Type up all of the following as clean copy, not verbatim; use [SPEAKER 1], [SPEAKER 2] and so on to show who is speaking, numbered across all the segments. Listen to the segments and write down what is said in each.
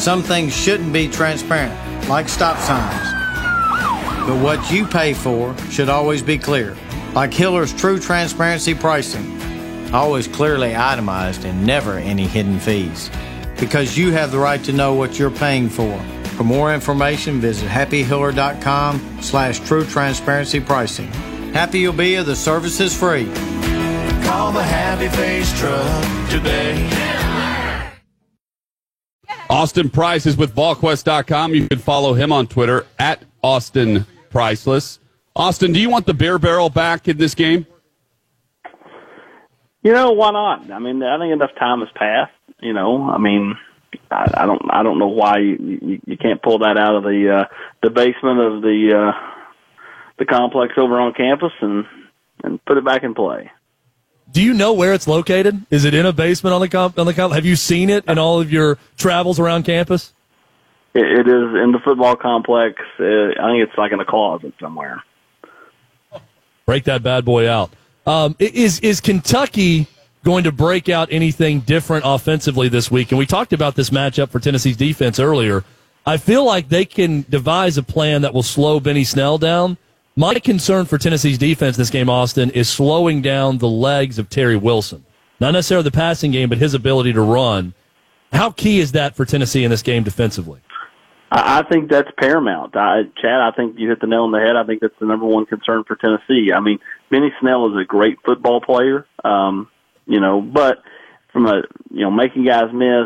[SPEAKER 1] some things shouldn't be transparent, like stop signs. But what you pay for should always be clear, like Hiller's True Transparency pricing. Always clearly itemized and never any hidden fees. Because you have the right to know what you're paying for. For more information, visit happyhiller.com/true transparency pricing. Happy you'll be if the service is free.
[SPEAKER 2] Call the Happy Face Truck today.
[SPEAKER 3] Austin Price is with VolQuest.com. You can follow him on Twitter at Austin Priceless. Austin, do you want the beer barrel back in this game?
[SPEAKER 4] You know, why not? I mean, I think enough time has passed. You know, I mean, I don't know why you can't pull that out of the basement of the complex over on campus and put it back in play.
[SPEAKER 5] Do you know where it's located? Is it in a basement on the complex? Have you seen it in all of your travels around campus?
[SPEAKER 4] It is in the football complex. I think it's like in a closet somewhere.
[SPEAKER 5] Break that bad boy out. Is Kentucky going to break out anything different offensively this week? And we talked about this matchup for Tennessee's defense earlier. I feel like they can devise a plan that will slow Benny Snell down. My concern for Tennessee's defense this game, Austin, is slowing down the legs of Terry Wilson. Not necessarily the passing game, but his ability to run. How key is that for Tennessee in this game defensively?
[SPEAKER 4] I think that's paramount. Chad, I think you hit the nail on the head. I think that's the number one concern for Tennessee. I mean, Benny Snell is a great football player, but from making guys miss,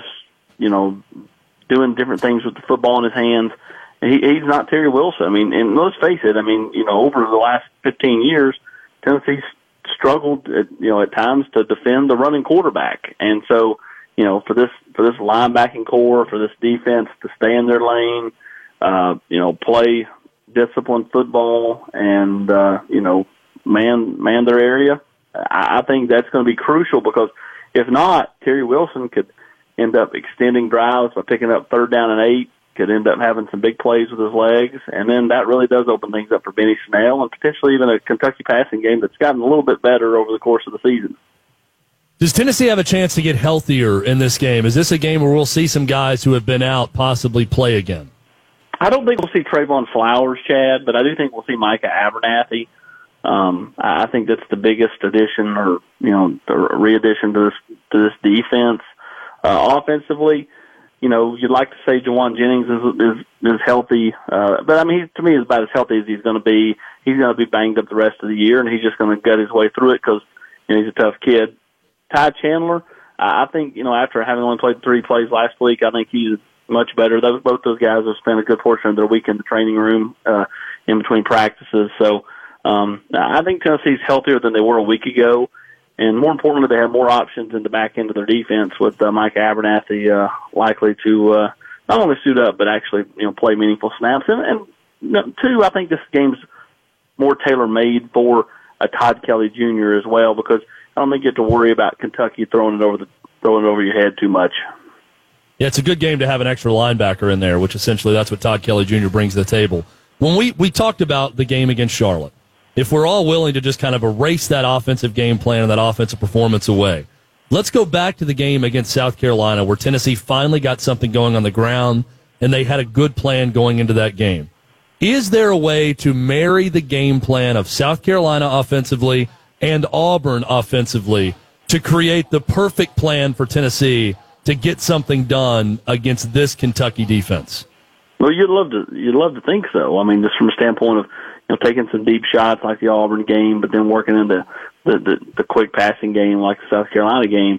[SPEAKER 4] doing different things with the football in his hands, he's not Terry Wilson. I mean, and let's face it, over the last 15 years, Tennessee's struggled at times to defend the running quarterback. And so, for this linebacking core, for this defense to stay in their lane, play disciplined football and, man their area, I think that's going to be crucial because if not, Terry Wilson could end up extending drives by picking up 3rd down and 8, could end up having some big plays with his legs, and then that really does open things up for Benny Snell and potentially even a Kentucky passing game that's gotten a little bit better over the course of the season.
[SPEAKER 5] Does Tennessee have a chance to get healthier in this game? Is this a game where we'll see some guys who have been out possibly play again? I
[SPEAKER 4] don't think we'll see Trayvon Flowers, Chad, but I do think we'll see Micah Abernathy. I think that's the biggest addition or, re-addition to this defense. Offensively, you'd like to say Jawan Jennings is healthy, but he, to me, is about as healthy as he's going to be. He's going to be banged up the rest of the year, and he's just going to gut his way through it because he's a tough kid. Ty Chandler, I think, after having only played 3 plays last week, I think he's much better. Both those guys have spent a good portion of their week in the training room in between practices. So I think Tennessee's healthier than they were a week ago. And more importantly, they have more options in the back end of their defense with Mike Abernathy likely to not only suit up but actually play meaningful snaps. And two, I think this game's more tailor-made for a Todd Kelly Jr. as well because I don't think you have to worry about Kentucky throwing it over your head too much.
[SPEAKER 5] Yeah, it's a good game to have an extra linebacker in there, which essentially that's what Todd Kelly Jr. brings to the table. When we talked about the game against Charlotte, if we're all willing to just kind of erase that offensive game plan and that offensive performance away, let's go back to the game against South Carolina where Tennessee finally got something going on the ground and they had a good plan going into that game. Is there a way to marry the game plan of South Carolina offensively and Auburn offensively to create the perfect plan for Tennessee to get something done against this Kentucky defense?
[SPEAKER 4] Well, you'd love to think so. Just from a standpoint of taking some deep shots like the Auburn game, but then working into the quick passing game like the South Carolina game.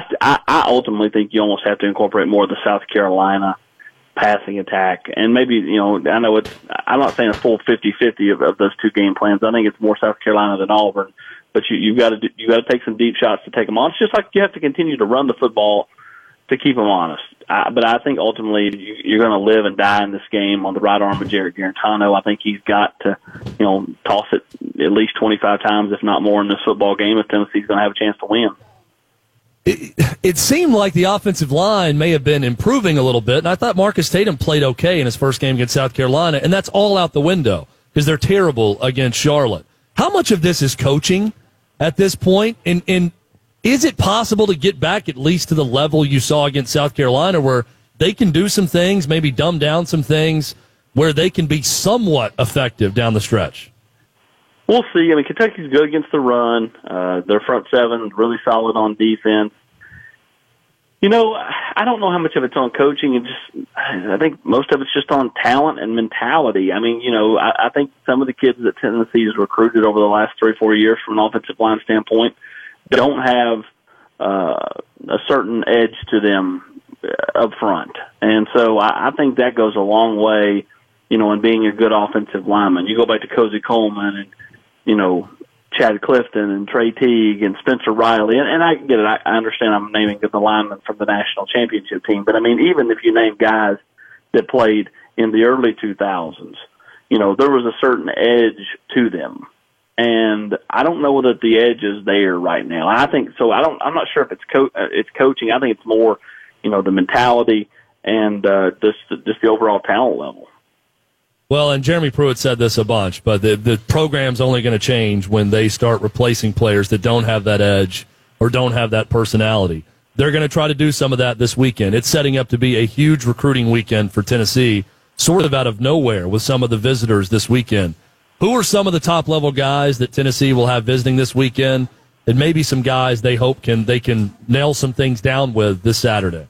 [SPEAKER 4] I ultimately think you almost have to incorporate more of the South Carolina passing attack, and maybe I know I'm not saying a full 50-50 of those two game plans. I think it's more South Carolina than Auburn. But you've got to take some deep shots to take them on. It's just like you have to continue to run the football to keep them honest. But I think ultimately you're going to live and die in this game on the right arm of Jarrett Garantano. I think he's got to toss it at least 25 times, if not more, in this football game if Tennessee's going to have a chance to win.
[SPEAKER 5] It seemed like the offensive line may have been improving a little bit, and I thought Marcus Tatum played okay in his first game against South Carolina, and that's all out the window because they're terrible against Charlotte. How much of this is coaching at this point? And is it possible to get back at least to the level you saw against South Carolina where they can do some things, maybe dumb down some things, where they can be somewhat effective down the stretch?
[SPEAKER 4] We'll see. I mean, Kentucky's good against the run. Their front seven really solid on defense. You know, I don't know how much of it's on coaching. I think most of it's just on talent and mentality. I mean, you know, I think some of the kids that Tennessee's recruited over the last 3 or 4 years from an offensive line standpoint don't have a certain edge to them up front. And so I think that goes a long way, you know, in being a good offensive lineman. You go back to Cozy Coleman and, you know, Chad Clifton and Trey Teague and Spencer Riley. And I get it. I understand I'm naming the linemen from the national championship team. But, I mean, even if you name guys that played in the early 2000s, you know, there was a certain edge to them. And I don't know that the edge is there right now. I think so. I'm not sure if it's coaching. I think it's more, you know, the mentality and just the overall talent level.
[SPEAKER 5] Well, and Jeremy Pruitt said this a bunch, but the program's only going to change when they start replacing players that don't have that edge or don't have that personality. They're going to try to do some of that this weekend. It's setting up to be a huge recruiting weekend for Tennessee, sort of out of nowhere with some of the visitors this weekend. Who are some of the top-level guys that Tennessee will have visiting this weekend, and maybe some guys they hope they can nail some things down with this Saturday?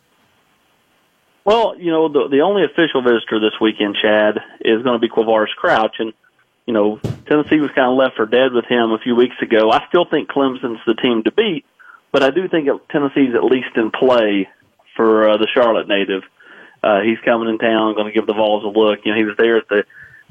[SPEAKER 4] Well, you know, the only official visitor this weekend, Chad, is going to be Quavaris Crouch. And, you know, Tennessee was kind of left for dead with him a few weeks ago. I still think Clemson's the team to beat, but I do think Tennessee's at least in play for the Charlotte native. He's coming in town, going to give the Vols a look. You know, he was there at the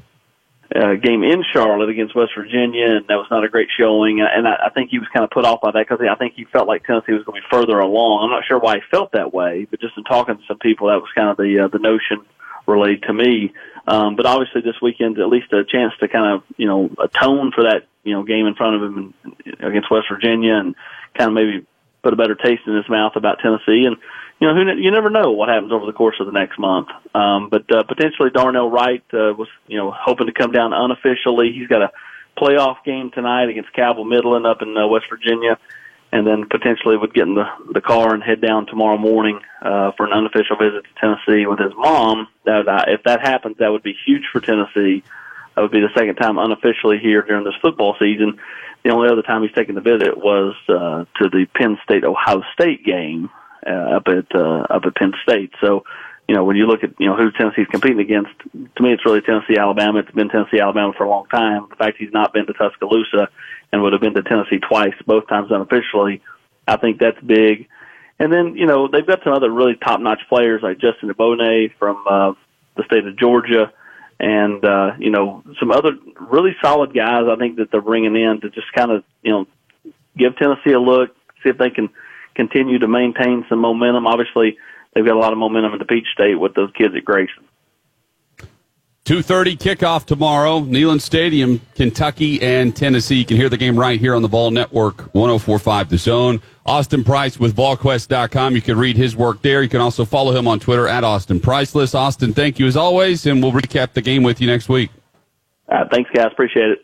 [SPEAKER 4] game in Charlotte against West Virginia, and that was not a great showing. And I think he was kind of put off by that because I think he felt like Tennessee was going to be further along. I'm not sure why he felt that way, but just in talking to some people, that was kind of the notion relayed to me. But obviously this weekend, at least a chance to kind of, you know, atone for that, you know, game in front of him against West Virginia and kind of maybe put a better taste in his mouth about Tennessee. And, you know, you never know what happens over the course of the next month. But potentially Darnell Wright was, you know, hoping to come down unofficially. He's got a playoff game tonight against Cabell Midland up in West Virginia, and then potentially would get in the car and head down tomorrow morning for an unofficial visit to Tennessee with his mom. If that happens, that would be huge for Tennessee. That would be the second time unofficially here during this football season. The only other time he's taken the visit was to the Penn State-Ohio State game up at Penn State. So, you know, when you look at, you know, who Tennessee's competing against, to me it's really Tennessee-Alabama. It's been Tennessee-Alabama for a long time. The fact he's not been to Tuscaloosa and would have been to Tennessee twice, both times unofficially, I think that's big. And then, you know, they've got some other really top-notch players like Justin Ebone from the state of Georgia, and, you know, some other really solid guys I think that they're bringing in to just kind of, you know, give Tennessee a look, see if they can continue to maintain some momentum. Obviously, they've got a lot of momentum in the Peach State with those kids at Grayson.
[SPEAKER 3] 2:30 kickoff tomorrow, Neyland Stadium, Kentucky and Tennessee. You can hear the game right here on the Ball Network, 104.5 The Zone. Austin Price with VolQuest.com. You can read his work there. You can also follow him on Twitter at Austin Priceless. Austin, thank you as always, and we'll recap the game with you next week.
[SPEAKER 4] Thanks, guys. Appreciate it.